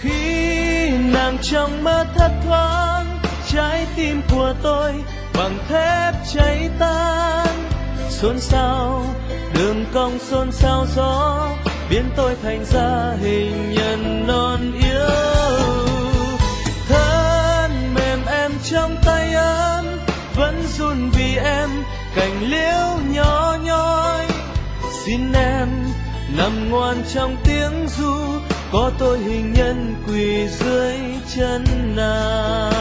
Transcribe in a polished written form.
khi nàng trong mơ thấp thoáng, trái tim của tôi bằng thép cháy tan. Xôn xao đường cong, xôn xao gió biến tôi thành ra hình nhân non yếu. Thân mềm em trong tay ấm vẫn run vì em, cành liễu nhỏ nhói. Xin em nằm ngoan trong tiếng ru, có tôi hình nhân quỳ dưới chân nàng.